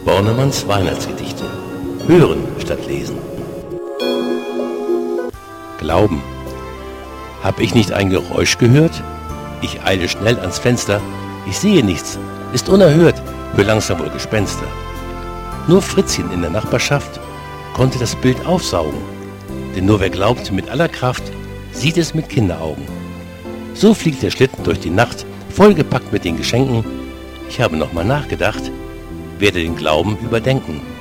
Bornemanns Weihnachtsgedichte. Hören statt lesen. Glauben. Hab ich nicht ein Geräusch gehört? Ich eile schnell ans Fenster. Ich sehe nichts, ist unerhört, hör langsam wohl Gespenster. Nur Fritzchen in der Nachbarschaft konnte das Bild aufsaugen. Denn nur wer glaubt mit aller Kraft, sieht es mit Kinderaugen. So fliegt der Schlitten durch die Nacht, vollgepackt mit den Geschenken. Ich habe nochmal nachgedacht, werde den Glauben überdenken.